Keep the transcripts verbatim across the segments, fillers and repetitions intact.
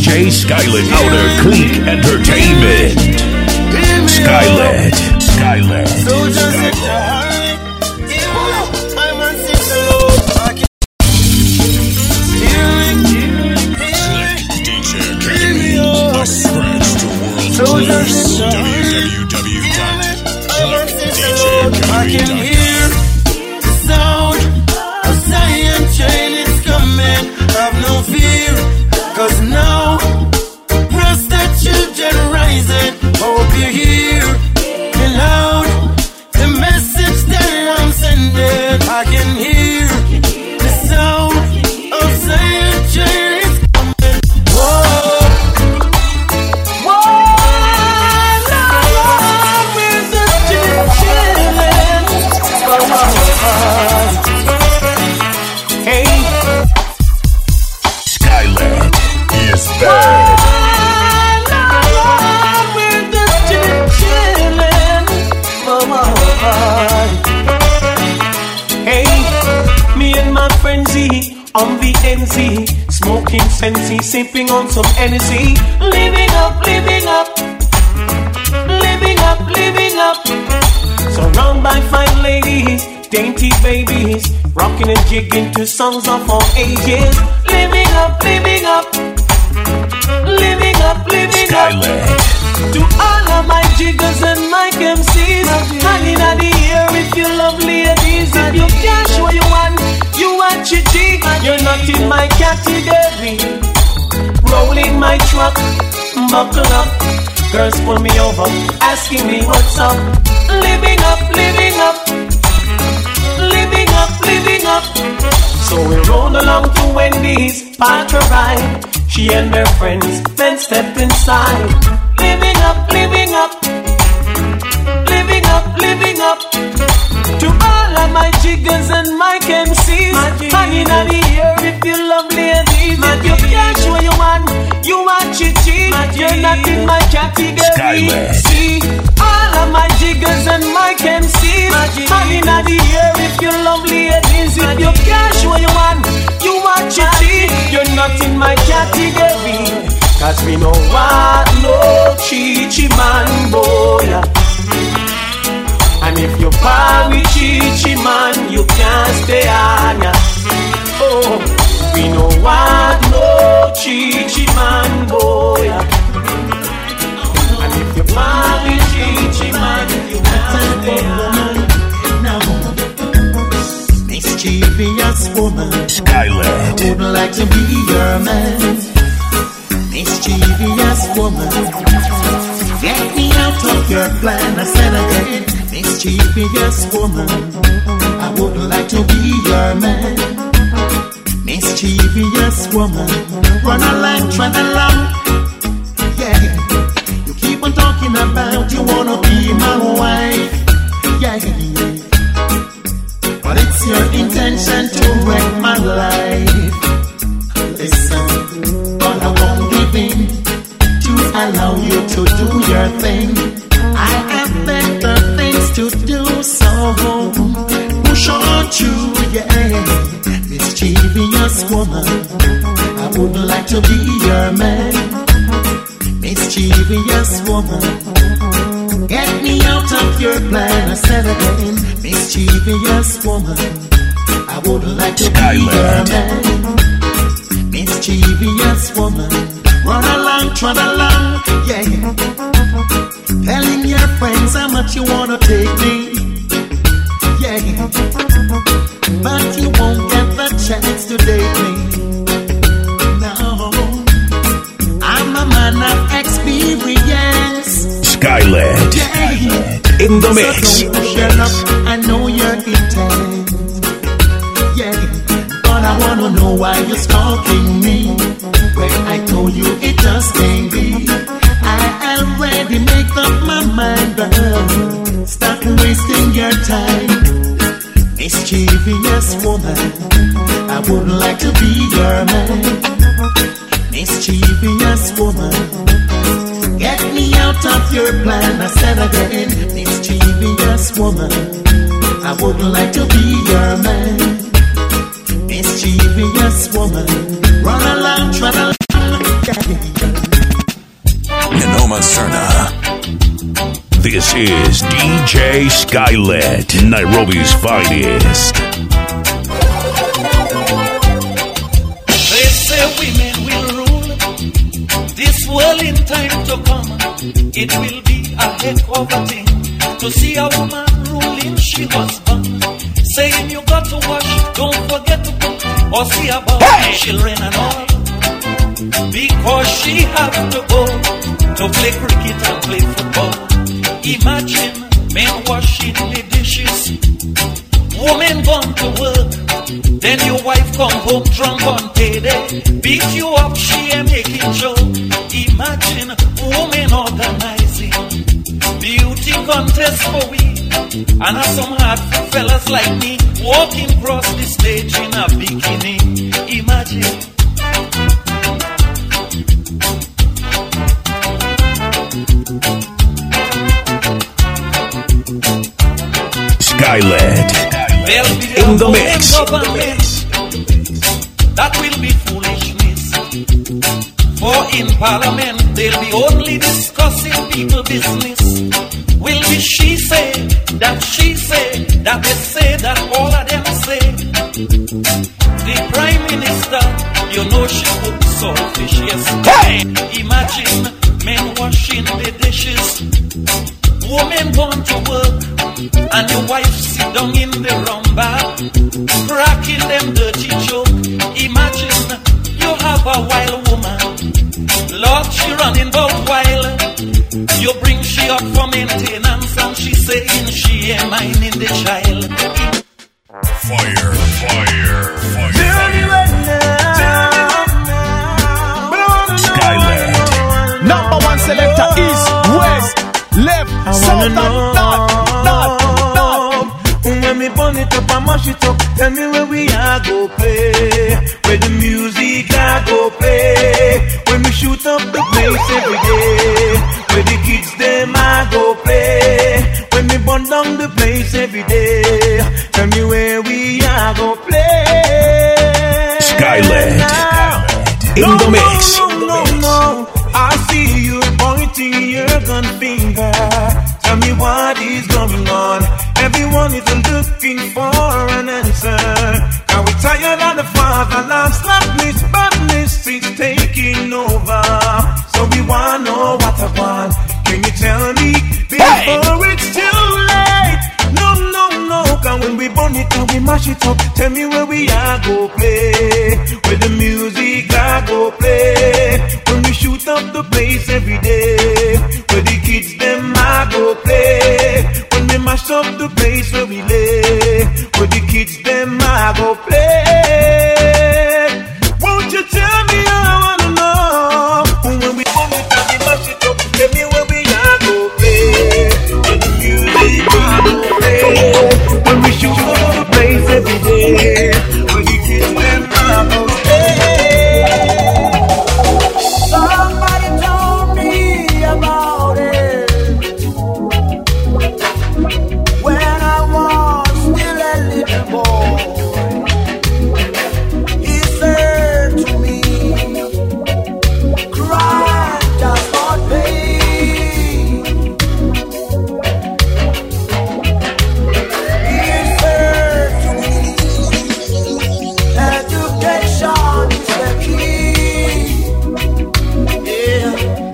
J Skylet, Outer Clique Entertainment. Skylet, Skylet. So just hit the heart. I'm on sister low. I can hear it. D J Academy. A scratch to world class. w w w dot click d j academy dot com. I can hear the sound of Zion train is coming. Have no fear, cause now Rasta children rising. Hope you hear me loud. The message that I'm sending. I can hear the sound of Zion train is coming. Whoa, whoa, now we're just chilling. Hey, Skylet is back. On the N Z, smoking Sensi, sipping on some energy. Living up, living up, living up, living up. Surrounded by fine ladies, dainty babies, rocking and jigging to songs of all ages. Living up, living up, living up, living Skylet. up. To all of my jiggers and my M Cs, hanging out the air if you love ladies. If you can't show you one, you watch your jig. You're not in my category. Rolling my truck, buckle up. Girls pull me over, asking me what's up. Living up, living up, living up, living up. So we roll along to Wendy's, park a ride. She and her friends then step inside. Living up, living up, living up, living up. To all of my jiggers and my M Cs, hanging out the air if you love ladies. If you can't show you one, you watch it cheap. You're not in my category. Skylet. See, all of my jiggers and my M Cs, hanging out the air if you love ladies. If you can't show you one, you watch it cheap. You're not in my category. Cause we know what no chichi man boy. And if you par with chichi man, you can't stay on ya. Oh, we know what no chichi man boy. And if you par with chichi man, you can't stay on. Mischievous woman, Skylet. I wouldn't like to be your man. Mischievous woman, get me out of your plan. I said again, mischievous woman, I wouldn't like to be your man. Mischievous woman, run along, run along. Yeah, you keep on talking about you wanna be my wife. Yeah, yeah. But it's your intention to wreck my life. Listen, but I won't give in to allow you to do your thing. I have better things to do, so push on through, yeah. Mischievous woman, I would like to be your man. Mischievous woman, get me out of your plan. I said again, mischievous woman, I would like to be your man. Mischievous woman, run along, trot along, yeah. Telling your friends how much you wanna take me, yeah. But you won't get the chance to date me. No, I'm a man of experience. Skylet. Yeah. In the mix. So don't push your luck, I know your intent. Yeah, but I wanna know why you're stalking me when I told you it just can't be. I already make up my mind, girl. Stop wasting your time. Mischievous woman, I would like to be your man. Mischievous woman, get me out of your plan. I said again, mischievous woman, I would like to be your man. Mischievous woman, run along, run along. Tacoma, Cerna. This is D J Skylet, Nairobi's finest. They say women will rule this world in time to come. It will be a heck of a thing to see a woman ruling she husband, saying you got to wash, don't forget to cook, or see about hey! children and all, because she have to go to play cricket and play football. Imagine men washing the dishes, woman gone to work, then your wife come home drunk on payday, beat you up, she ain't making joke. Imagine woman organizing beauty contest for we, and have some hard fellas like me walking across the stage in a bikini. Imagine. Skylet in the mix. That will be foolishness. For in Parliament they'll be only discussing people business. Will be she say, that she say, that they say, that all of them say. The Prime Minister, you know she cooks saltfish, yes. Hey! Imagine men washing the dishes, women gone to work, and your wife sit down in the rumba, cracking them dirty joke. Imagine you have a wild woman, Lord, she running bout wild. You bring she up for maintenance, and she saying she ain't minding the child. Fire, fire, fire. Skylet. Number one selector, east, west, left, south, and north, north, north. When me burn it up and mash it up, tell me where we are go play, where the music I go play. When we shoot up the place every day, where the kids them I go play. When we burn down the place every day, tell me where we are go play. Skylet in no, the mix. No, no, no, no, I see you pointing your gun finger. Tell me what is going on. Everyone is looking for an answer. Now we're tired of the fatherland, slackness, badness is taking over. So we wanna know what I want. Can you tell me before hey! it's too late? No, no, no. Cause when we burn it and we mash it up, tell me where we are go play, where the music I go play. When we shoot up the place every day, where the kids them I go play. When we mash up the place where we lay, where the kids them I go play. Won't you tell me I wanna know? When we burn it and we mash it up, tell me where we are go play, where the music I go play. When we shoot up the place every day, where the kids them I go play. Somebody told me about it when I was still a little boy. He said to me, cry does not pay. He said to me, education is the key. Yeah.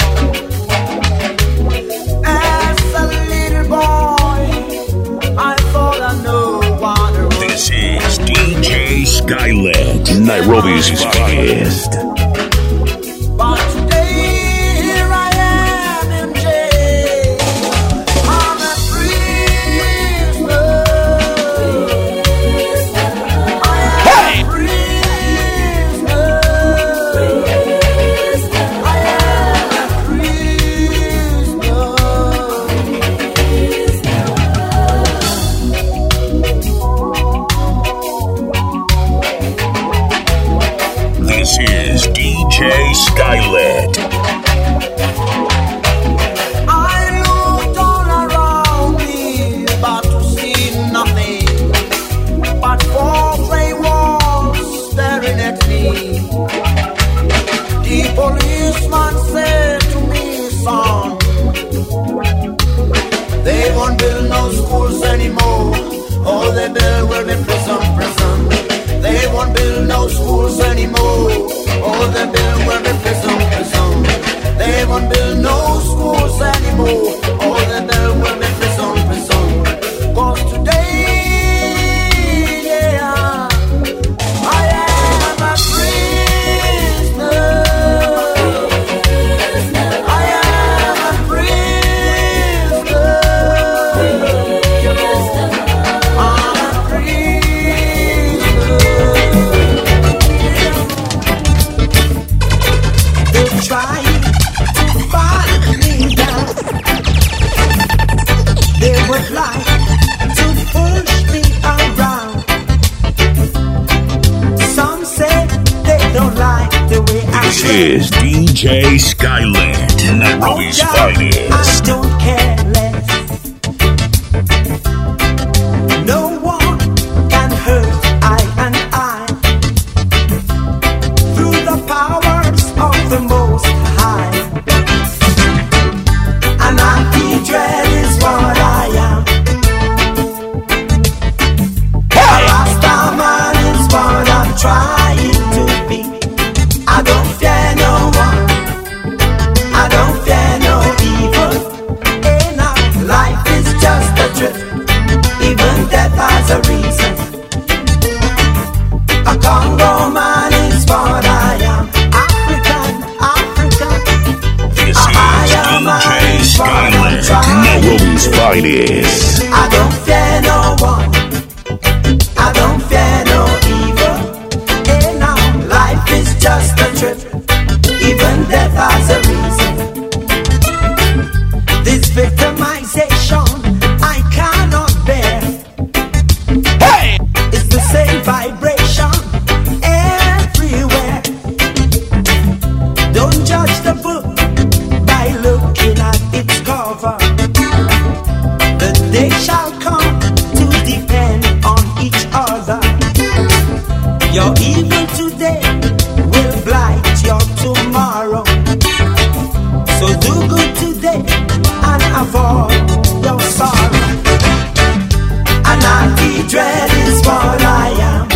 As a little boy, I thought I knew what it was. This is D J Skylet, Nairobi's finest. But today, here I am in jail. I'm a prisoner. I am a prisoner. I am a This is D J Skylet. I looked all around me, but to see nothing but four gray walls staring at me. The policeman said to me, son, trying to find me down. They would like to push me around. Some say they don't like the way I This is D J Skyland, Nairobi's I finest. don't care less. No one can hurt I and I through the powers of the Most High. And anti-dread is what I am. A Rasta man is what I'm trying to be. I don't fear no one. I don't fear no evil. Hey now, life is just a trip. Even death has a reason. A Congo man is what I am. African, African. This is D J Skyland, Nairobi's finest. I don't fear no one. I don't fear no evil. Hey now, life is just a trip. Even death has a reason. This victimization I cannot bear. Hey! It's the same vibration everywhere. Don't judge the book by looking at its cover. The day shall come to depend on each other. Your evil today will blight your tomorrow. So do good today and avoid your sorrow. And anti-dread is what I am.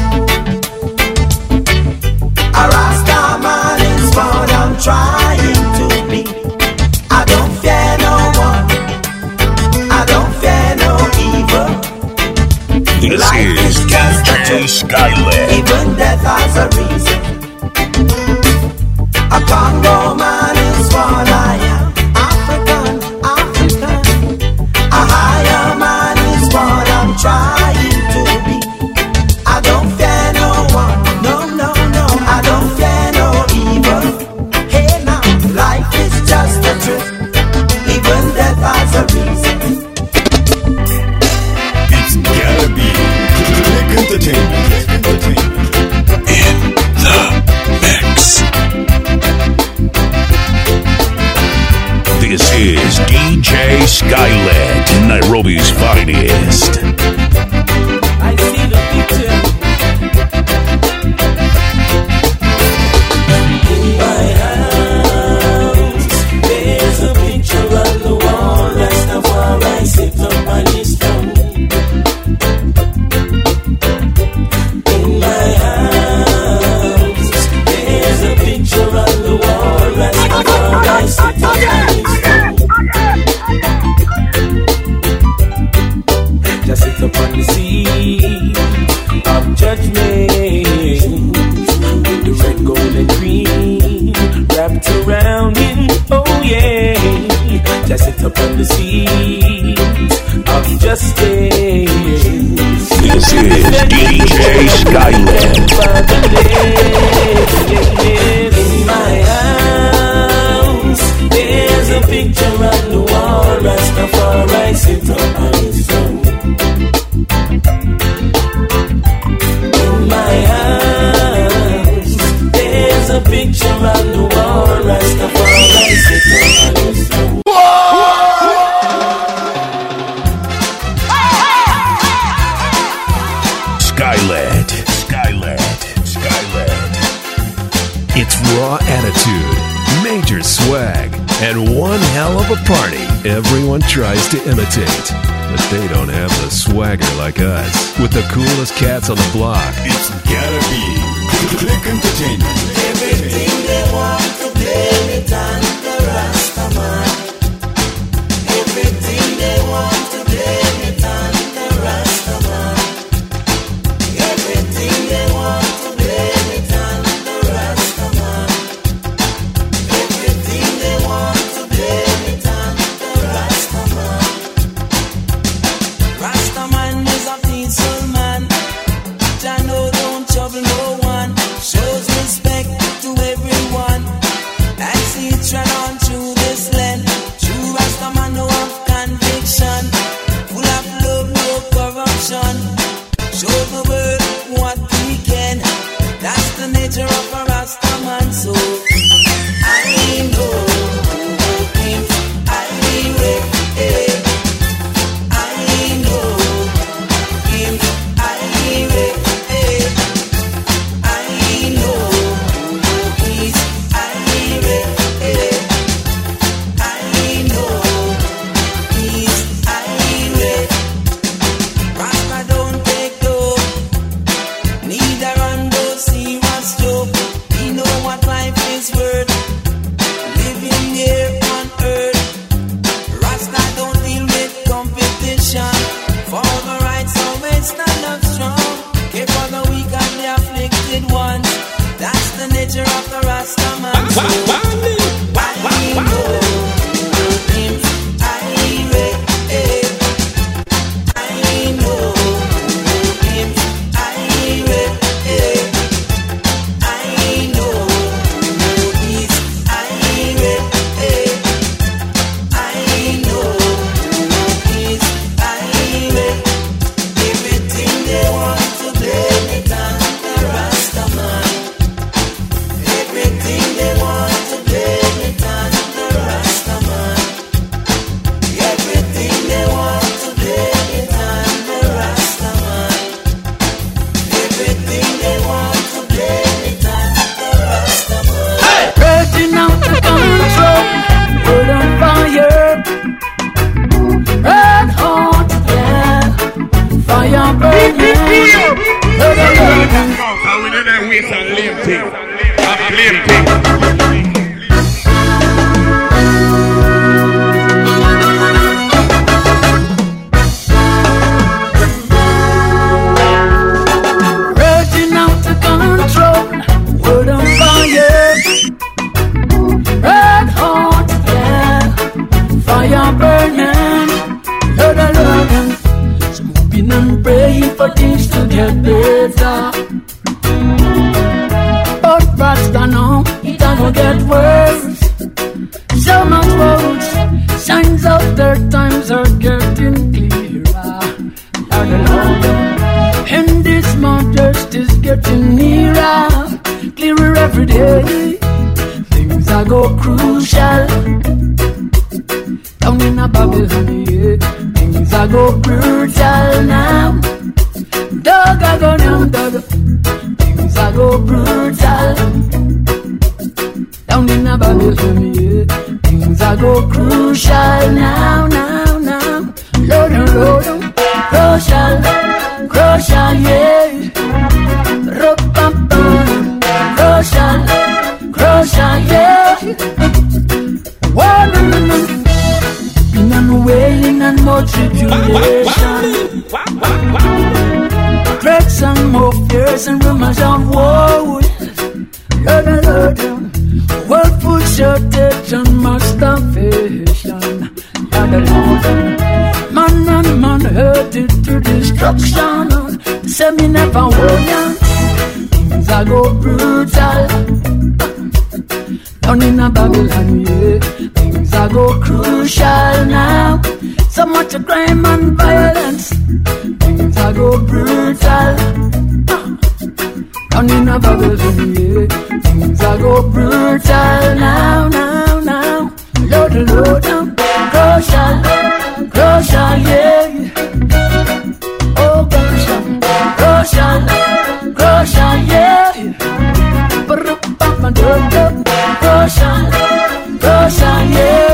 A Rasta man is what I'm trying to be. I don't fear no one. I don't fear no evil. This is D J Skyland. Even death has a reason. A Congo man is what I am. African, African. A higher man is what I'm trying to be. I don't fear no one. No, no, no. I don't fear no evil. Hey now, life is just a trip. Even death has a reason. It's gotta be Click Entertainment. In the mix. This is D J Skyland, Nairobi's finest. I see the picture in my house. There's a picture on the wall. Rastafari sit up on his throne. In my house, there's a picture on the wall. Rastafari sit up on his throne. Just sit upon the seat of judgment, with the red, gold, and green wrapped around him. Oh yeah, just sit upon the seat of justice. This is D J Skyland. In my house, there's a picture on the wall. Rastafari sit up on his throne. In my house, there's a picture on the wall. Rastafari sit up on his throne. Skyland, Skyland, Skyland. It's raw attitude, major swag, and one hell of a party everyone tries to imitate. But they don't have the swagger like us. With the coolest cats on the block. It's gotta be Click Entertainment. Everything they want to blame it on the Rastaman. Everything they want to blame it on the Rastaman. Everything they want to blame it on the Rastaman. Everything they want to blame it on the Rastaman. Rastaman is a peaceful man. Jah know don't trouble no one. Shows respect what life is worth. Living here on earth, Rasta don't deal with competition. For the rights always stand up strong. Care for the weak and the afflicted ones. That's the nature of the Rasta man. So, I know him, I read, I know him, I read, I know he's, I read, I know he's, I read. Everything they want to blame it on the Rasta man. Everything they want to blame it on the Rasta man. Everything they want to blame it on the Rasta man. Everything they want to blame it on the Rasta man. Breaking out the control, put on fire. Red hot, yeah. Fire burning. How we do that waste and lame thing? A lame thing. Breaking out the control, put on fire. Red hot, yeah. Fire burning. Lord, I love him. So moving and praying for things to get better. But Rasta now, it gonna get worse. So much worse. Signs of their times are getting clearer. Lord, I love him. And this month just is getting nearer. Clearer every day. Things are go crucial. Down in a Babylon, yeah. Things are go brutal now. Dog I go down, dog. Things are go brutal. Down in a Babylon, yeah. Things are go crucial now, now, now. Load on, load on. Crucial, crucial, yeah. Ro-pam-pam. Crucial, crucial, yeah. One, been on wailing and more tribulation. Threats and more fears and rumors of war. Lord, Lord, world food shortage and mass starvation. Lord, Lord, man and man hurted to destruction. Say me never warn ya. Things are go brutal. Down in a Babylon, yeah. Things are go crucial now. So much crime and violence. Things are go brutal. Down in a Babylon, yeah. Things are go brutal now, now, now. Load, load, down. Crucial, crucial, yeah. Oh, crucial, crucial, crucial, yeah. Crucial, crucial, yeah.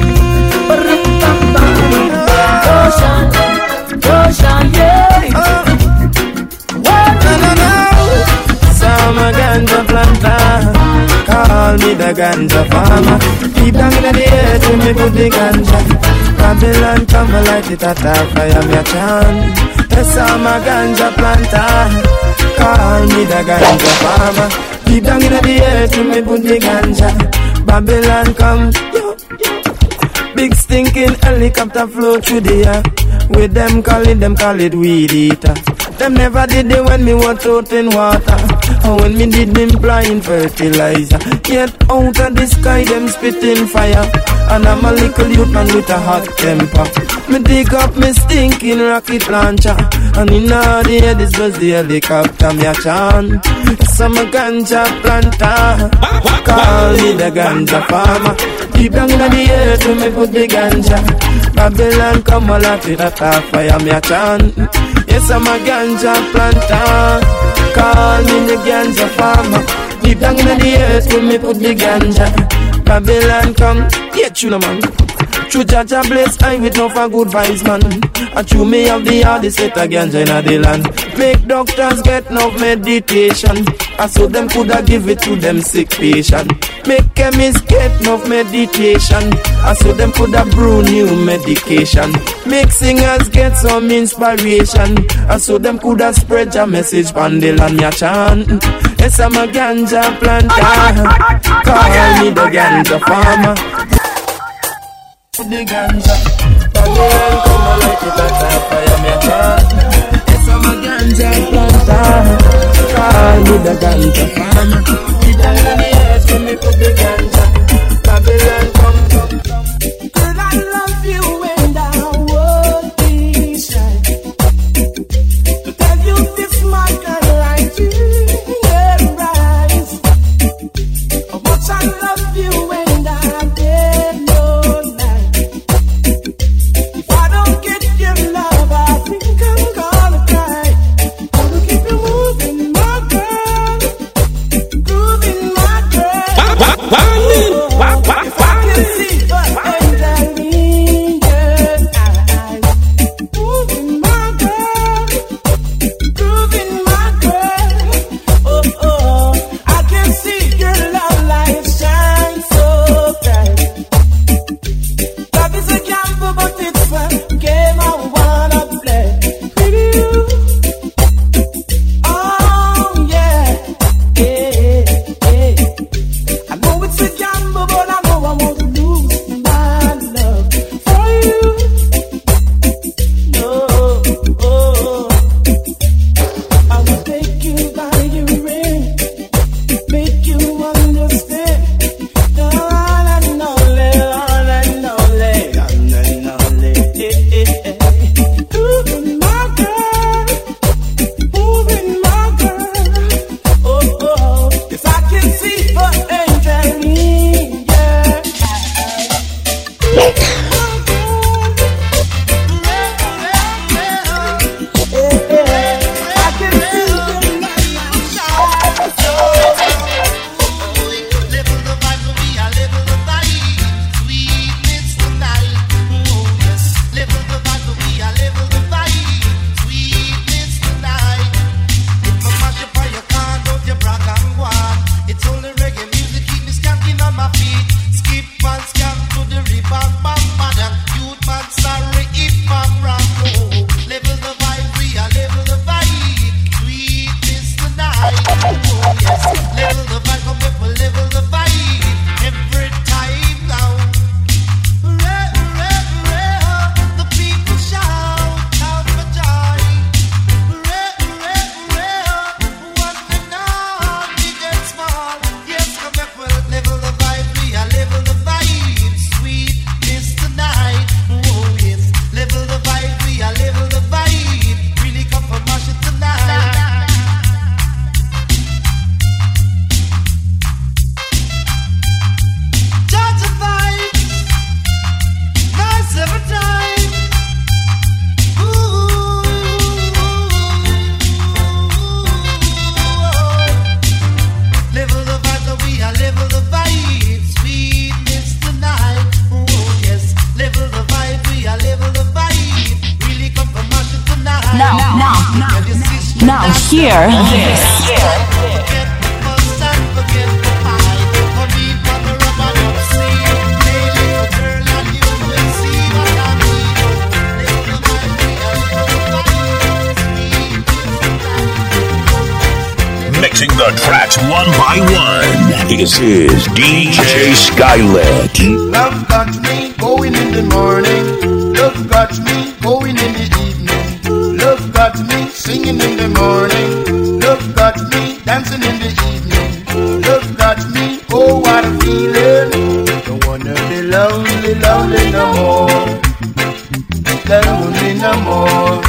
Crucial, crucial, yeah. No, no, no. Some a ganja planter, call me the ganja farmer. Deep down in the earth, when me put the ganja, Babylon come and light it at our fire, me a chant. Yes, I'm a ganja planter, call me the ganja farmer. Deep down in the earth, when me put the ganja, Babylon come, yo, yo. Big stinking helicopter flow through the air. With them call it, them call it weed eater. Them never did it when me was out in water, or when me did them blind fertilizer. Yet out of the sky them spitting fire, and I'm a little youth man with a hot temper. Me dig up me stinking rocket launcher, and in all the air this was the helicopter me a chant. Some ganja planter, call me the ganja farmer. Deep down in the earth when me put the ganja, Babylon come a lot with a top fire me a chant. Yes, I'm a ganja planter, call me the ganja farmer. Deep down in the earth when me put the ganja, Babylon come, yeah, tuna man. True Jaja bless I with no for good vibes man. I chew me have the hardest set of ganja in the land. Make doctors get no meditation. I saw them coulda give it to them sick patient. Make chemists get no meditation. I saw them coulda brew new medication. Make singers get some inspiration. I saw them coulda spread your message on the land me a chant. Yes, I'm a ganja planter. Call me the ganja farmer. The ganja, Babylon come and light it like a fire, me a chant. Yes, I'm a ganja planter. Call me the ganja farmer. We die on the earth when we put the ganja. Babylon come, come, come. Girl, I love you and I would be shy to tell you this much I like you, yeah, right. How much I love you and I did no lie. If I don't get your love, I think I'm gonna cry. Gonna keep you moving, my girl, grooving, my girl. If I can see the angel in your eyes, moving, my girl, grooving, my girl. Oh, oh, I can see your love light shine so bright. Love is a gamble, but it's a game I wanna play. With you. Oh, yeah, yeah, yeah. I know it's a gamble, but I know I won't lose my love for you. No, oh, I will take you by your ring, make you understand. The one and only, one and only, one and only. Eh, eh, eh. Moving my girl, moving my girl. Oh, oh, if I can see the angel in your Now hear this. Mixing the tracks one by one. This is D J Skylet. Love got me going in the morning. Love got me going in the evening. Love got me singing in the morning. Love got me dancing in the evening. Love got me, oh what a feeling. Don't wanna be lonely, lonely no more. Lonely no more.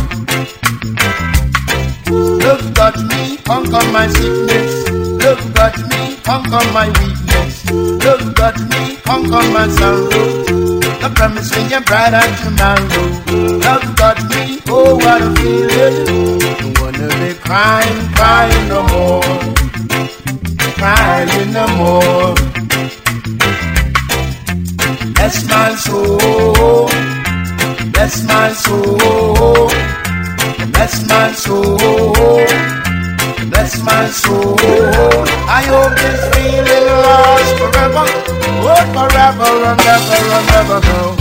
Love got me, conquer my sickness. Love got me, conquer my weakness. Love got me, conquer my sorrow. The promising a brighter tomorrow. Love got me, oh what a feeling. Don't wanna be crying, crying no more. Crying no more. Bless my soul. Bless my soul. my soul, bless my soul. I hope this feeling lasts forever, oh forever and ever and ever now.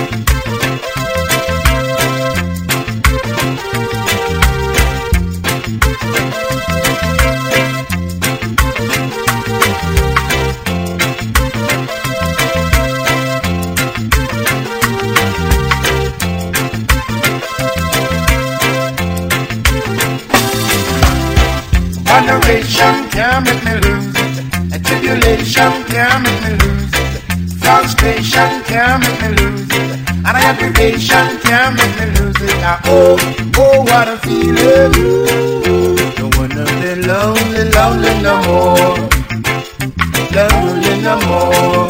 Veneration can't make me lose it. A tribulation can't make me lose it. Frustration can't make me lose it. And aggravation can't make me lose it. I, oh, oh, what a feeling. Don't wanna be lonely, lonely no more. Lonely no more.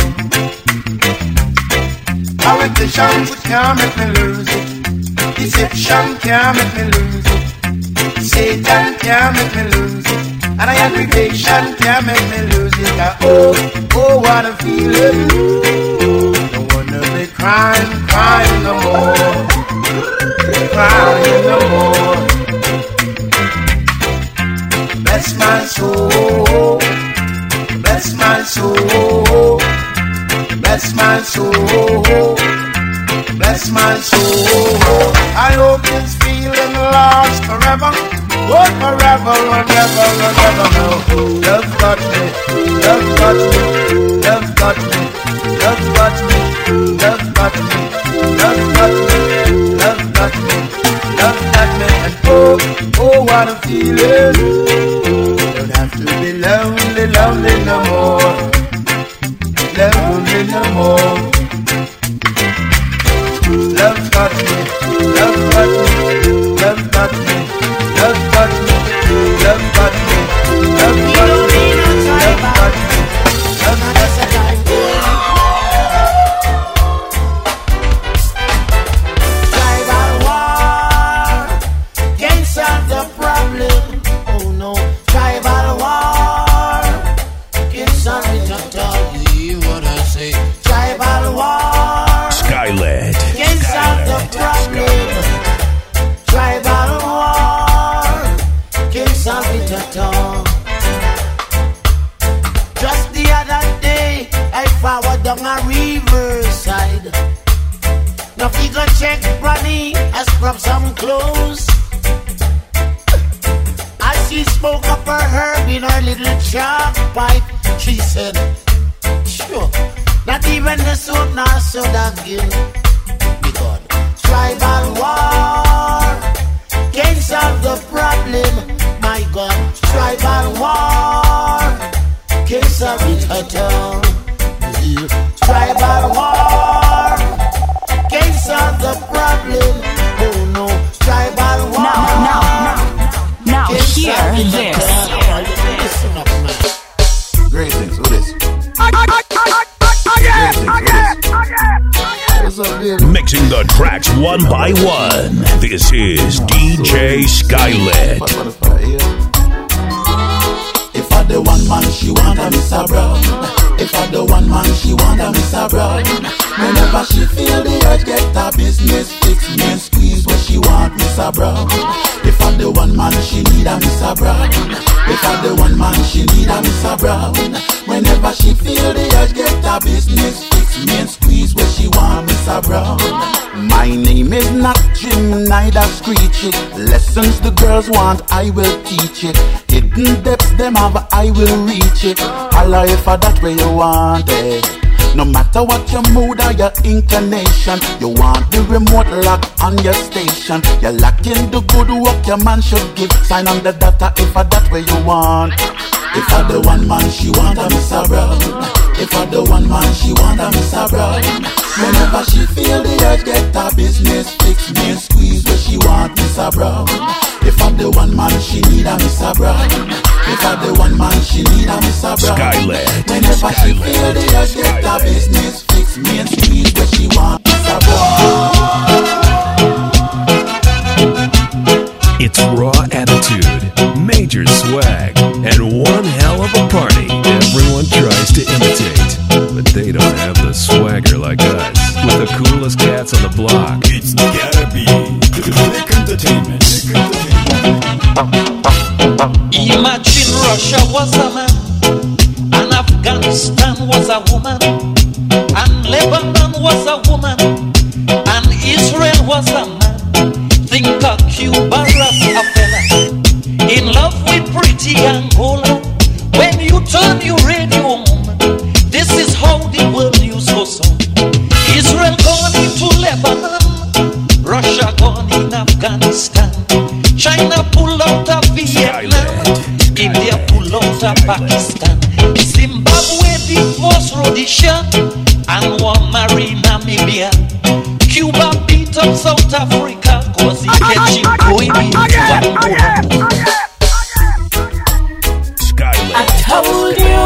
Politicians can't make me lose it. Deception can't make me lose it. Satan can't make me lose it. And aggravation can't make me lose it. I, oh, oh, what a feeling. Don't wanna be crying, crying no more. Crying no more. Bless my soul. Bless my soul. Bless my soul. Bless my soul. I hope this feeling lasts forever. Oh, forever and ever and ever now. Love got me, love got me, love got me, love got me, love got me, love got me, love got me, love got me. And oh, oh, what a feeling. Don't have to be lonely, lonely no more. Lonely no more. Love got me, love got me, love got me. Love got me, love got me, love got me, love got me, love got me. Tribal war can't solve the problem. Oh no, tribal war can't solve it at all. You hear what I say? Tribal war Skylet can't solve the problem. Tribal war can't solve it at all. Just the other day, I forward down a riverside. Now we go check Ronnie, I scrub some clothes. As she spoke up her herb in her little chalk pipe, she said, sure, not even the soap nor soda again. Because tribal war can't solve the problem. My God, tribal war can't solve it at all. Tribal war can't solve the problem. Oh no, tribal war. Now, now, now, now, hear this. Listen up, man. Greetings, who this? Mixing the tracks one by one. This is D J Skylet. If I the one man she want a Mister Brown. If I the one man she want a Mister Brown. Whenever she feel the urge, get her business fix me and squeeze what she want, Mister Brown. If I the one man she need a Mister Brown. If I the one man she need a Mister Brown. Whenever she feel the urge, get her business fix me and squeeze what she want, Mister Brown. My name is not Jim, neither Screechy. Lessons the girls want, I will teach it. Hidden depths them have, I will reach it. Holla if I that way you want it. No matter what your mood or your inclination, you want the remote lock on your station. You're locked in the good work your man should give. Sign on the data if I that way you want. If I the one man she want a Mister Brown. If I the one man she want a Mister Brown. Whenever she feel the urge, get her business fix me and squeeze what she want, Mister Brown. If I the one man she need a Mister Brown. If I the one man she need a Mister Brown. Skylet. Whenever she feel the urge, get her business fix me and squeeze what she want, Mister Brown. It's raw attitude, major swag, and one hell of a party everyone tries to imitate. But they don't have the swagger like us, with the coolest cats on the block. It's gotta be Click Entertainment. was a woman, and Lebanon was a woman, and Israel was a man. Think of Cuba as a fella, in love with pretty Angola. When you turn your radio on, this is how the world news goes on. Israel gone into Lebanon, Russia gone in Afghanistan, China pull out of Vietnam, India pull out of Pakistan, Zimbabwe divorce Rhodesia, and one marry Namibia. Cuba beat up South Africa, cause he catch him going into Angola. I told you,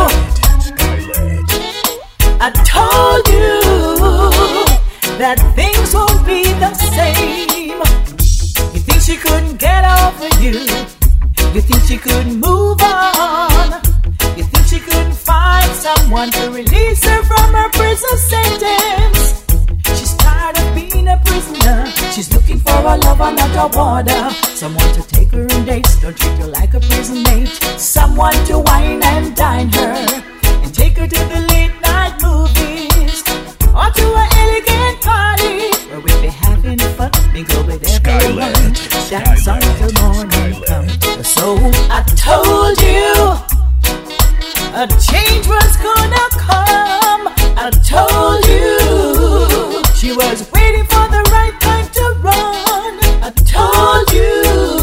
I told you that things won't be the same. You think she couldn't get over you? You think she couldn't move on? You think she couldn't find someone to release her from her prison sentence? She's tired of being a prisoner. She's looking for a lover, not a warder. Someone to take her on dates, don't treat her like a prison mate. Someone to wine and dine her, and take her to the late night movies, or to an elegant party where we'll be having fun, mingle with everyone, dance until morning come. So I told you a change was gonna come. I told you she was waiting for the right time to run. I told you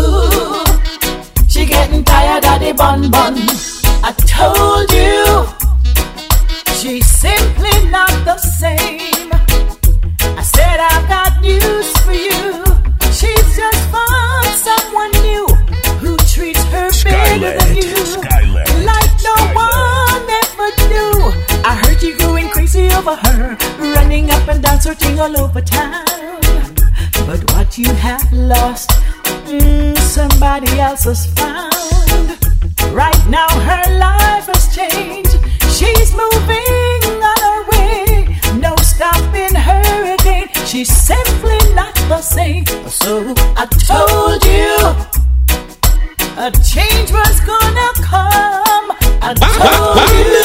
she getting tired of the bun bun. I told you she's simply not the same. I said I've got news for you. She's just found someone new who treats her better than you, like no one ever knew. I heard you going crazy over her, running up and down, searching all over town. But what you have lost, mm, somebody else has found. Right now her life has changed. She's moving on her way, no stopping her again. She's simply not the same. So I told you a change was gonna come. I told you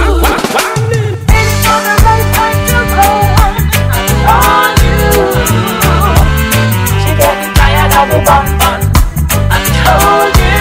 it's on the right time to run. I told you she's getting tired of the bun bun. I told you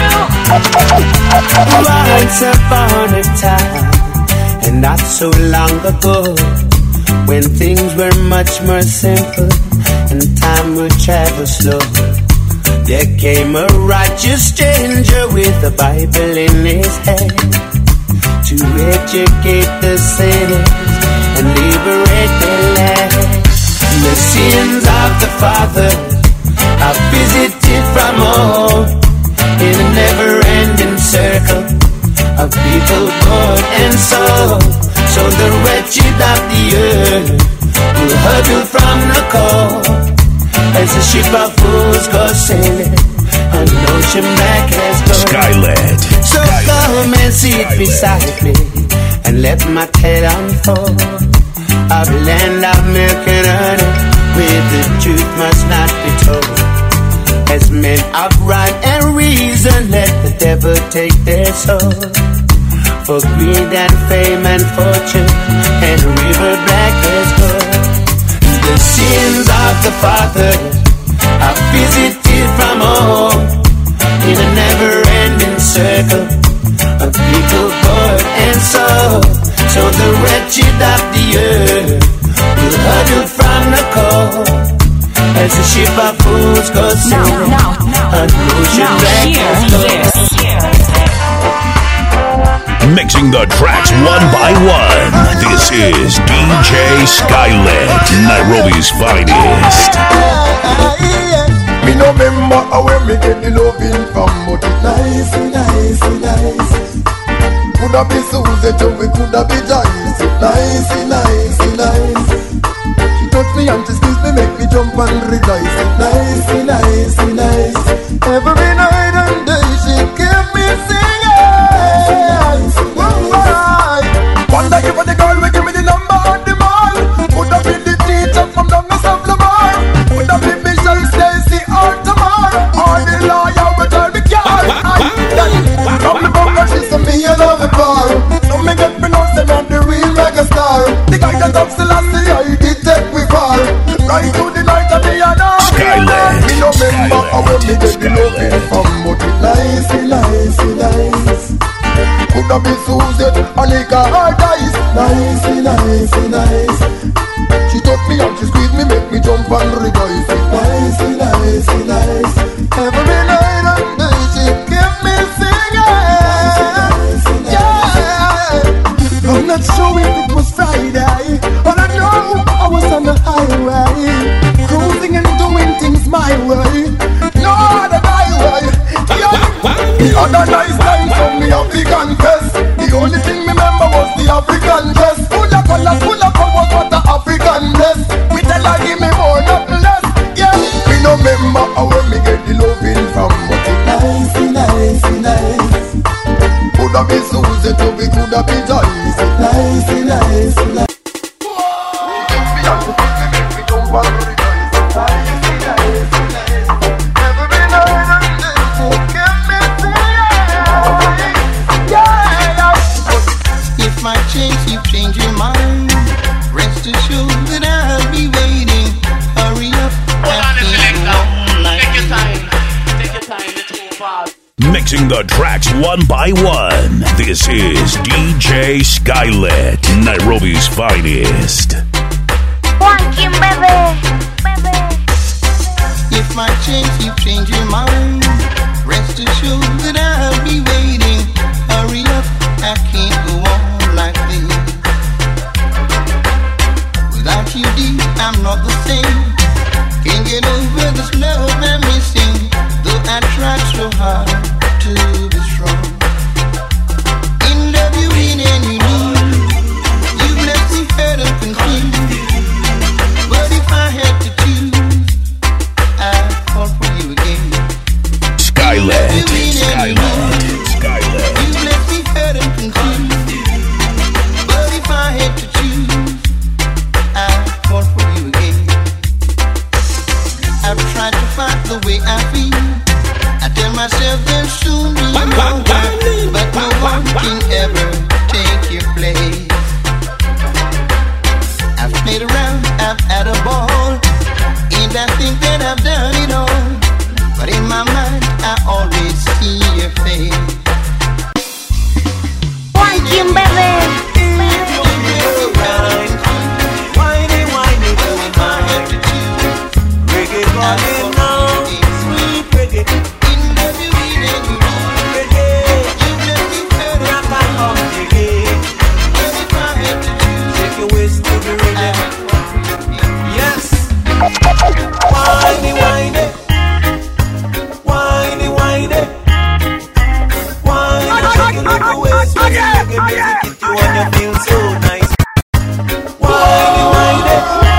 once upon a time, and not so long ago, when things were much more simple and time would travel slow, there came a righteous stranger with a Bible in his hand to educate the sinners and liberate their land. The sins of the Father are visited from all in a never-ending circle of people born and sold. So the wretched of the earth will huddle from the cold as the ship of fools goes sailing and ocean back has gone. Skylet. So come and sit beside me and let my tale unfold of land of milk and honey, where the truth must not be told. As men of right and reason let the devil take their soul, for greed and fame and fortune and river black as gold. The sins of the Father are visited from all in a never-ending circle of people born and sold. So the wretched of the earth will huddle from the cold as the ship of fools goes sailing on ocean black as gold. Mixing the tracks one by one. This is D J Skylet, Nairobi's finest. Me no remember how when me get the loving from, but it nice, nice, nice. Coulda be Susie, we coulda be Joyce. Nice, nice, nice. She touch me and she squeeze me, make me jump and rejoice. Nice, nice, nice. Every night and day she keep me singing. Wonder if the girl will give me the number at the mall. Would have been the teacher from down the South Lamar. Would have been Michelle Stacy or Tamar. Or the lawyer will tell me car. From the bunker she said me a love the bar. So me get me know say I'm the real me get the loving from, but it nice, it nice, it nice. Coulda be Suzette, Anika or Dice. Nice, it nice, it nice. She touch me and she squeeze me, make me jump and rejoice. It nice, it nice, it nice. Every night and day she give me singing. Yeah. I'm not sure if it was Friday, but I know I was on the highway, cruising and doing things my way. No other highway. The other nice time from me African dress. The only thing me remember was the African dress. Full of color, full of power, what the African dress. We tell her give me more, nothing less. Yeah, we no remember how we get the loving from, but it nice, nice, nice. Coulda be Susie, to be coulda be Joyce. Nice, nice, nice. If my change, you change your mind, rest assured that I'll be waiting. Hurry up, hold on a selector. Take your time, take your time, let's go fast. Mixing the tracks one by one. This is D J Skylet, Nairobi's finest. Walking baby, baby. If my change, you change your mind, rest assured that I'll be waiting. Hurry up, I can't go on like this. Without you, dear, I'm not the same. Can't get over this love I'm missing, though I tried so hard to be strong. In love you in and you need, you've left me hurt and confused. But if I had to choose, I'd fall for you again. Skylet, Skylet, Skylet. You've left me hurt and confused. But if I had to choose, I'd fall for you again. I've tried to fight the way I feel. I tell myself there'll soon be no one, but no one can ever take your place. I've played around, I've had a ball, and I think that I've done it all. But in my mind, I always see your face. Walking baby. Whiny, whiny, doing mine. Reggae calling now, sweet reggae. Reggae, rock and roll reggae. Take your waist to the reggae. Yes. Whiny, whiny. Whiny, whiny. Whiny, shake your little waist when you reggae music hit you and you feel so nice. Whiny, whiny.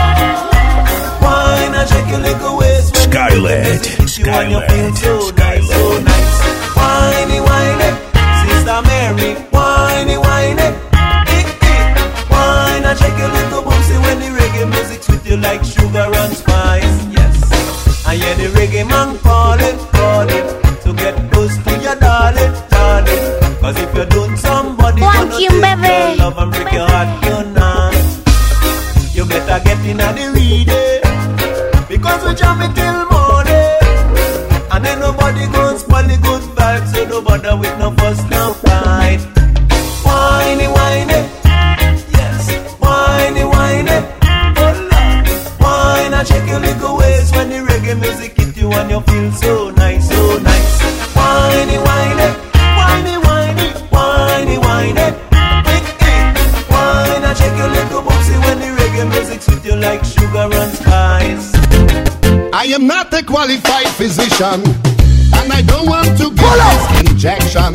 Whiny, shake your little waist when Skylet, Skylet, Skylet, so nice, so nice. Whiny, whiny, Sister Mary. Whiny, whiny, eh, eh. Whiny, shake your little boomsy when the reggae music sweet you like sugar and spice. Yes, I hear the reggae man calling, calling to get close to your darling, darling. Cause if you don't, somebody gonna take your love and break your heart, you're not. You better get in at the reading, because we jam it till morning. And then nobody gon' spoil the good vibes, so no bother with no fuss, no fight. Whiny, whiny, yes, whiny, whiny, oh Lord. Whiny, check your little waist when the reggae music hit you and you feel so nice, so nice. Whiny, whiny, whiny, whiny, whiny, whiny, eh, eh. Whiny, check your little boomsy when the reggae music sweet you like sugar and spice. I am not a qualified physician, and I don't want to give this injection.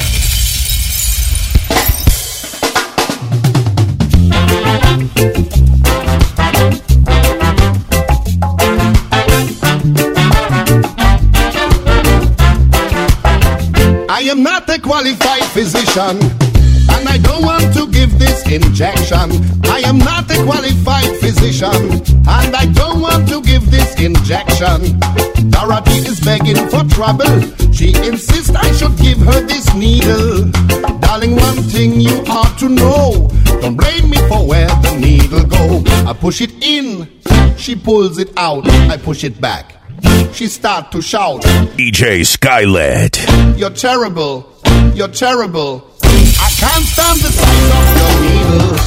I am not a qualified physician, and I don't want to give this injection. I am not a qualified physician, and I don't want to give this injection. Dorothy is begging for trouble. She insists I should give her this needle. Darling, one thing you ought to know, don't blame me for where the needle go. I push it in, she pulls it out, I push it back. she start to shout. D J Skylet. You're terrible, you're terrible. I can't stand the sight of your needle.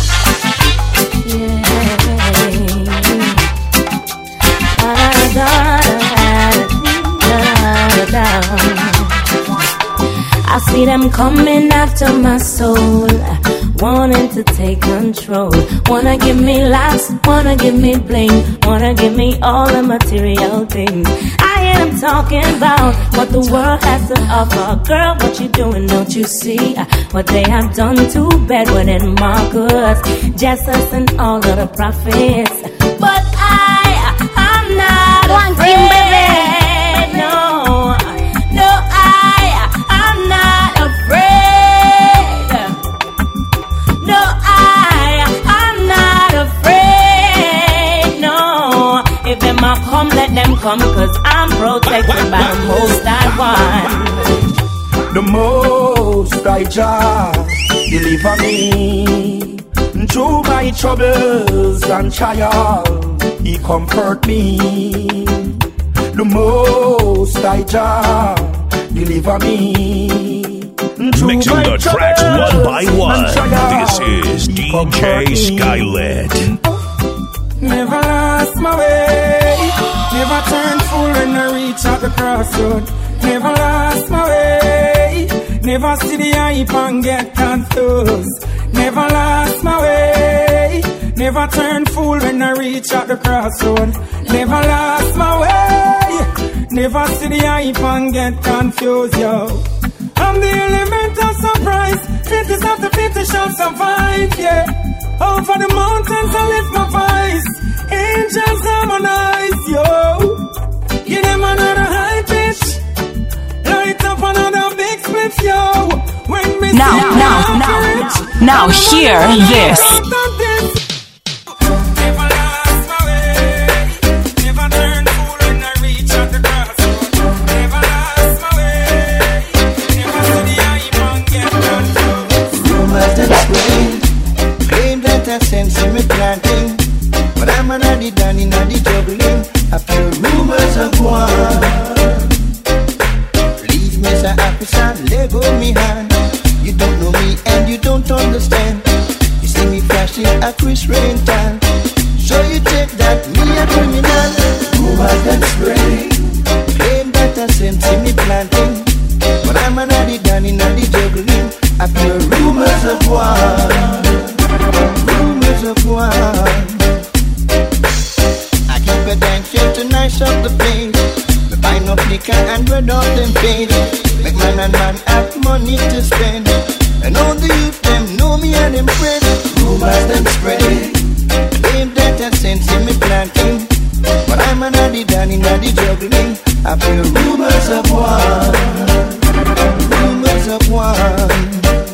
I see them coming after my soul, wanting to take control. Wanna give me laughs, wanna give me bling, wanna give me all the material things. I hear them talking about what the world has to offer. Girl, what you doing, don't you see what they have done to Bedouin and Marcus, Jesus and all of the prophets? But I, I'm not afraid, no, no, I, I'm not afraid, no, I, I'm not afraid, no. If them a come, let them come, cause I'm protected by the Most High One. The Most High Jah deliver me through my troubles and trials. He comfort me. The Most High Jah deliver me. Mixing the tracks one by one. This is D J Skylet. Never lost my way. Never turned fool when I reach out the crossroad. Never lost my way. Never see the hype and get confused. Never lost my way. Never turn fool when I reach out the crossroad. Never lost my way. Never see the hype and get confused, yo. I'm the element of surprise. Fittest of the fittest shall survive, yeah. Over the mountains I lift my voice. Angels harmonize, yo. Give them another high pitch. Light up another big split, yo. When me Now, now, now, now hear this. Sense in me planting, but I'm an addy done in the juggling. A few rumors of war. Leave me so happy, son, let go me hand. You don't know me and you don't understand. You see me flashing a Chris rental, so you take that me a criminal. Rumors that spray, claim that I sense in me planting, but I'm an addy done in the juggling. A few rumors of war. Of one. I keep a dang shit to nice up the place. We buy no flicker and red off them paint. Make man and man have money to spend. And all the youth them know me and them friends. Rumors them spread. Claim that I sense in me planting, but I'm an addy down in the juggling. I feel rumors of one. Rumors of one.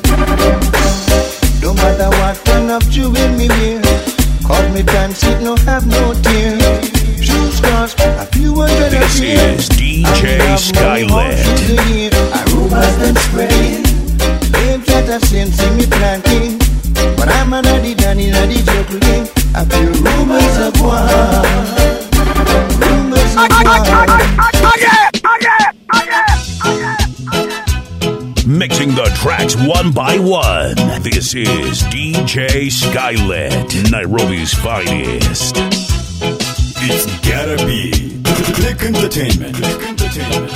No matter what turn up you in me here. Call me transit, no have no tear. Shoes crossed, a few hundred a year. This is D J Skylet. I rumors them spread. Ain't that a sense in me planting, but I'm an addy down in the juggling. I feel rumors of one. Rumors of one. Mixing the tracks one by one. This is D J Skylet, Nairobi's finest. It's gotta be Click Entertainment. Click Entertainment.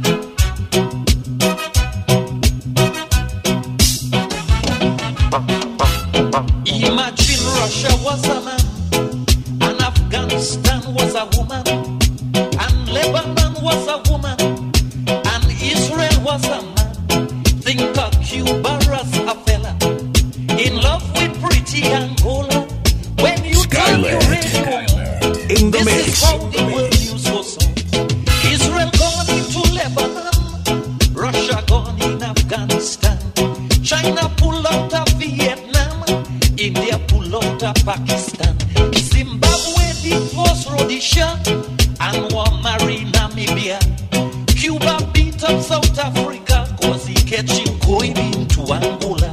Imagine Russia was a man, and Afghanistan was a woman, and Lebanon was a woman, and Israel was a man. Think of Cuba as a fella, in love with pretty Angola. When you turn your radio, in the this mix. is how the world news goes on. Israel gone into Lebanon, Russia gone in Afghanistan, China pull out of Vietnam, India pull out of Pakistan, Zimbabwe divorce Rhodesia, and one marry Namibia. Cuba beat up South Africa, cause he catch him going into Angola.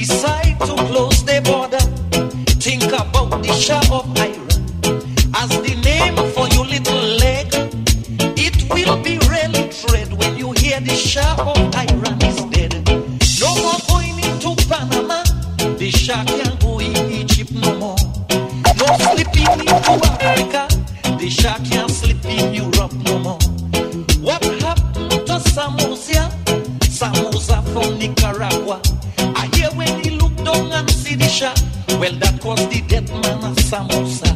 decide to close the border, think about the Shah of Iran as the name for your little leg. It will be really dread when you hear the Shah of Iran is dead. No more going into Panama, the Shah can't go in Egypt no more. No slipping into Africa, the Shah can't slip in Europe no more. What happened to Samosa? Samosa from Nicaragua. I hear when he look down and see the Shah, well that caused the dead man of Samosa.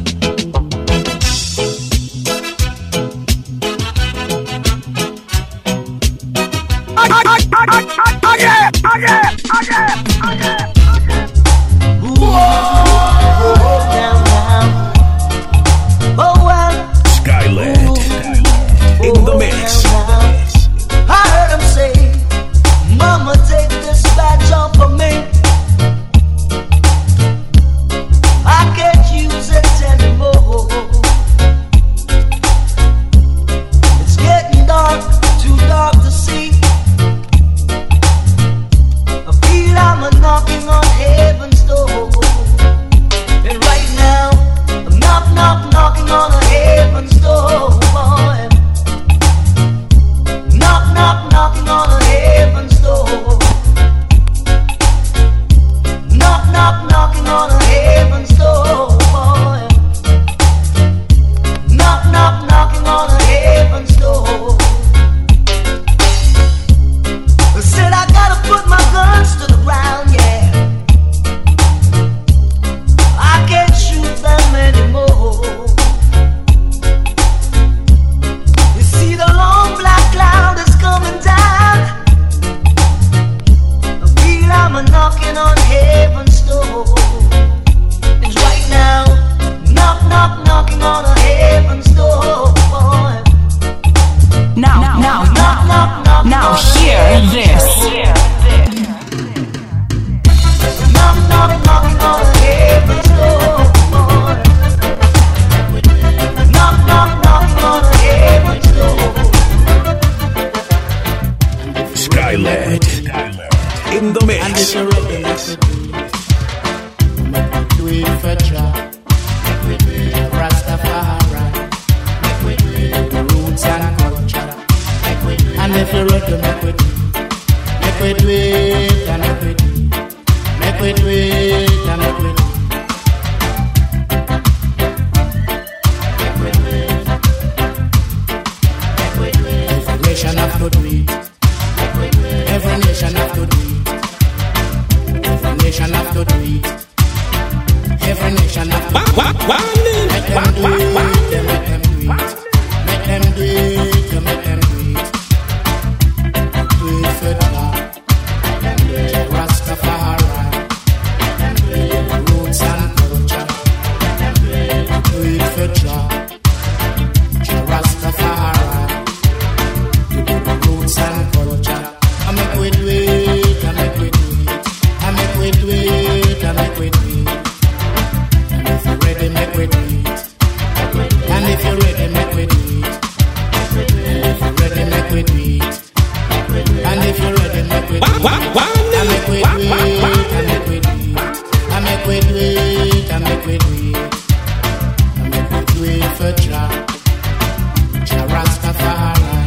Again, again, again, again. Skyland in the mix. I heard him say, Mama, take this badge off of me. I can't use it anymore. It's getting dark, too dark to see. I feel I'm knocking on heaven's door. And right now, I'm knock, knock, knocking on a heaven's door, boy. Knock, knock, knocking on a heaven's door. Knock, knock, knocking on a heaven's door, boy. Knock, knock, knocking on a heaven's door. I said I gotta put my guns to the ground, yeah. I can't shoot them anymore. You see the long black cloud is coming down. I feel I'm a knocking on heaven's door. And right now, knock, knock, knocking on a heaven's door, boy. Now, now, Knock, knock, knocking now on a hear heaven's this. door. Knock, knock, knocking on a heaven's door, boy. Knock, knock, knocking on a heaven's door. Skyland in the mix. Do it for Jah, Rastafari, roots and culture. And if you ready, make we do, make we do it, and make we do, make we do it, and make we do. Make we do it, make we do it. Every nation have to do it. Every nation have to do it. Every nation have to do it. Every nation have to do it. Make them do it, they make them do it. Make them do it, you make them do it. Do it for Jah, Rastafari, roots and culture. Do it for Jah, Rastafari, roots and culture. I make we do it, I make we do it. I make we do it, I make we do it. And if you're ready, make we do it. And if you're ready, make we do it. And if you're ready, make we do it. And if you're ready, make we do it. I make we do it, I make we do it. I make we do it, I make we do it. I make we do it for Jah, Jah Rastafari.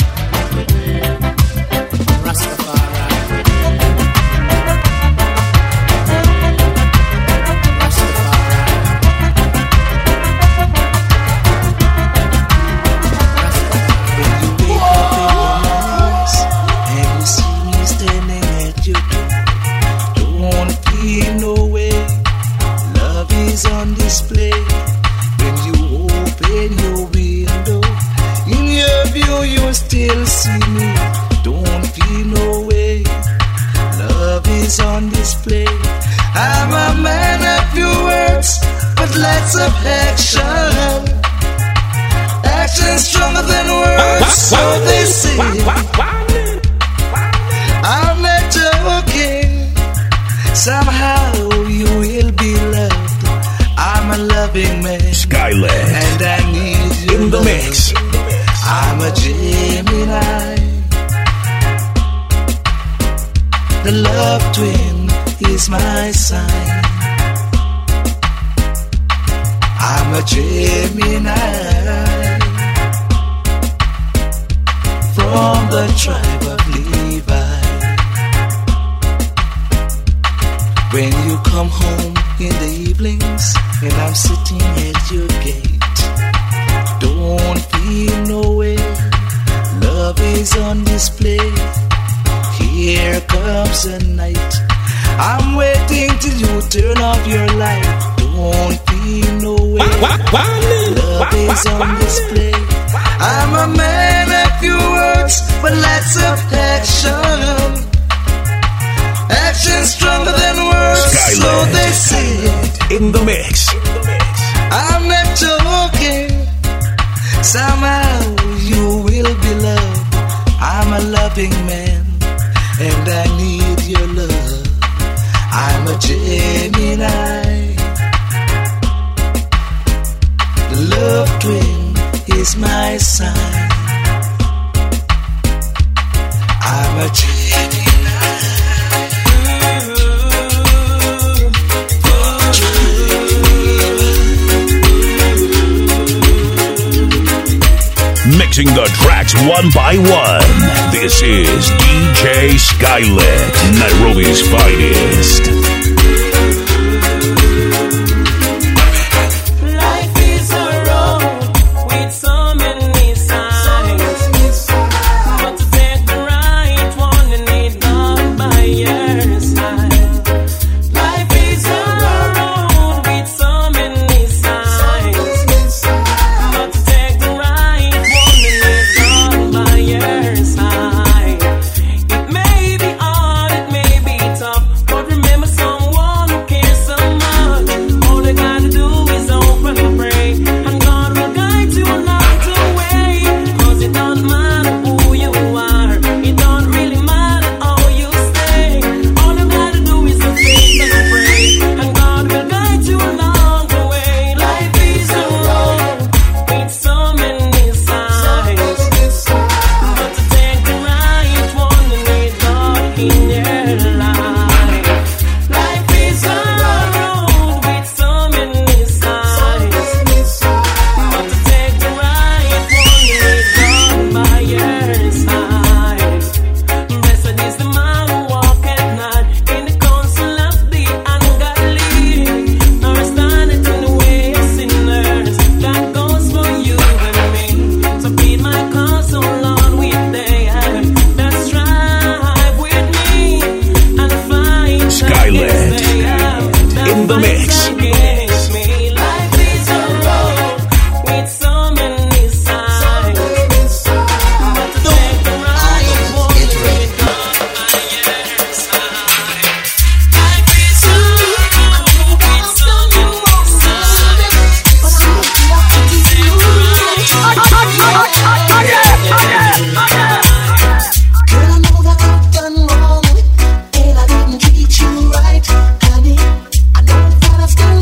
On display when you open your window. In your view, you still see me. Don't feel no way. Love is on display. I'm a man of few words, but lots of action. Action stronger than words, so they say. I'm not joking. Somehow you will be loved. I'm a loving man, Skyland, and I need you in the mix. I'm a Gemini, the love twin is my sign. I'm a Gemini from the tribe of Levi. When you come home in the evenings and I'm sitting at your gate, don't feel no way, love is on display. Here comes the night, I'm waiting till you turn off your light. Don't feel no way, love is on display. I'm a man of few words, but lots of action. Action stronger than words, Skyland. so they say. In the mix. I'm not joking. Somehow you will be loved. I'm a loving man, and I need your love. I'm a Gemini. The love twin is my sign. I'm a Gemini. Mixing the tracks one by one. This is D J Skylet, Nairobi's finest. Life is a road with so many signs, but to take the right one, you need God by your side. Life is a road with so many signs, but to take the right one, you need God by your side. It may be hard, it may be tough, but remember someone who cares so much. All you gotta do is open and pray, and God will guide you along the way. Cause it don't matter who you are, it don't really matter how you stay. All you gotta do is to faith and pray, and God will guide you along the way. Life is a road with so many signs, but to take the right one, you need God in your life. Life is a road with so many signs, but to take the right one, you need God by your side. Blessed is the man who walketh not in the counsel of the ungodly, nor standeth in the way of sinners. That goes for you and me. So feed my cause, O Lord, with them that strive with me, and fight Skyland. against them In the that mix. fight against me. Life is a road with so many signs, but to take the right one, you need God by your side. Life is a road with so many signs, but to take the Girl, I know that I've done wrong, and I didn't treat you right, honey. I know that I've done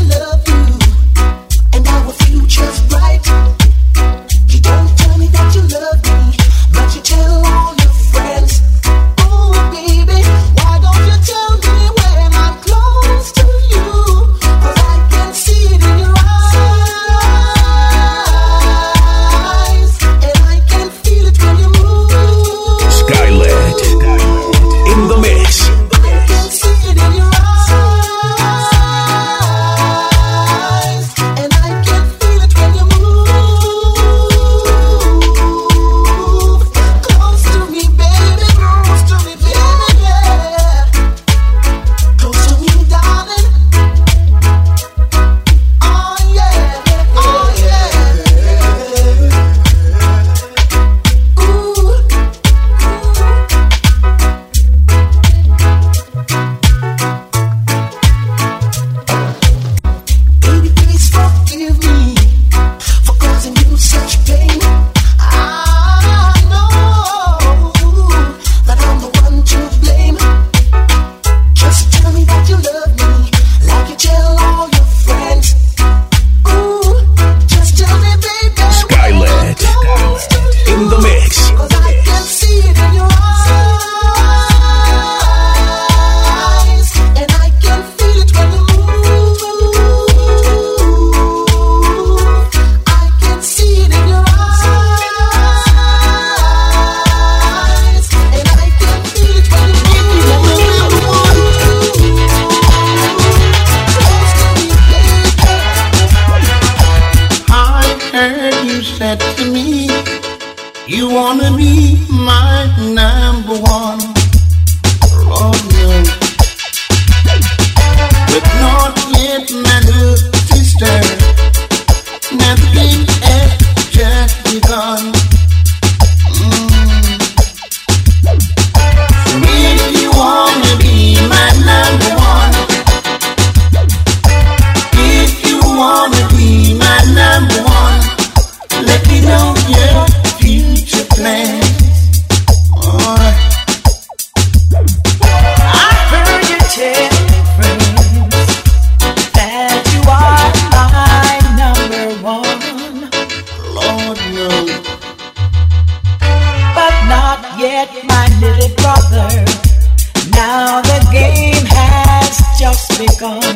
gone.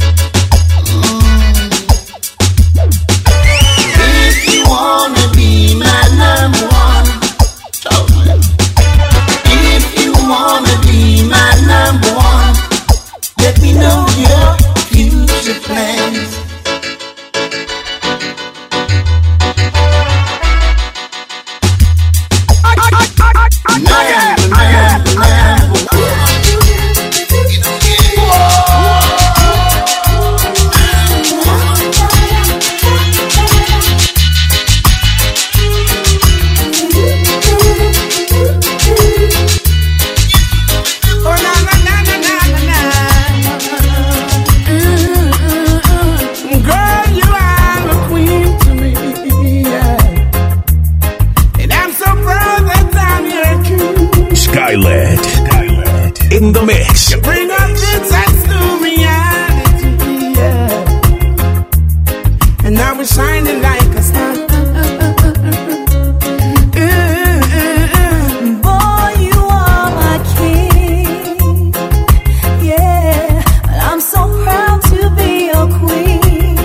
If you wanna be my number one, if you wanna be my number one, let me know your future plans. Skylet, Skylet in the mix. You bring up the sense to reality, yeah. And now we're shining like a star. Boy, you are my king, yeah. And I'm so proud to be your queen.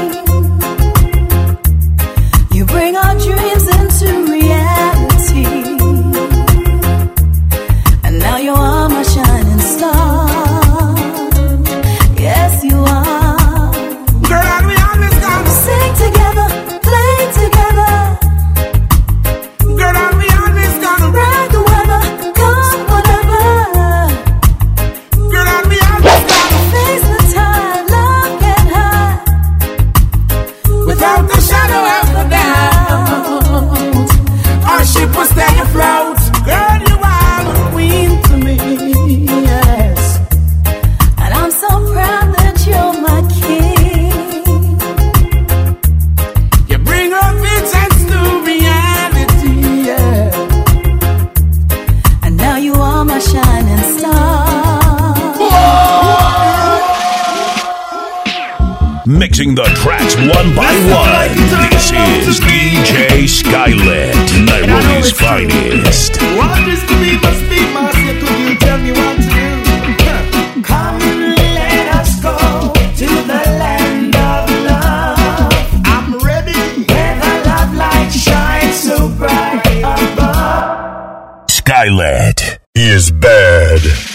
You bring our dreams into reality. Now you are my shining star. Yes, you are. Girl, and we always gonna sing together, play together. Girl, and we always gonna ride the weather, come whatever. Girl, and we always gonna face the tide, love get high, without the shadow of a doubt. Our ship will stay afloat. Girl, you are the queen to me, yes. and I'm so proud that you're my king. You bring up visions to reality, yeah. And now you are my shining star. Mixing the tracks one by one. This is D J Skylet, Nairobi's finest. What is to be must be, Marcia. Could you tell me what to do? Come, let us go to the land of love. I'm ready. Where the love light shines so bright above. Skylet is bad.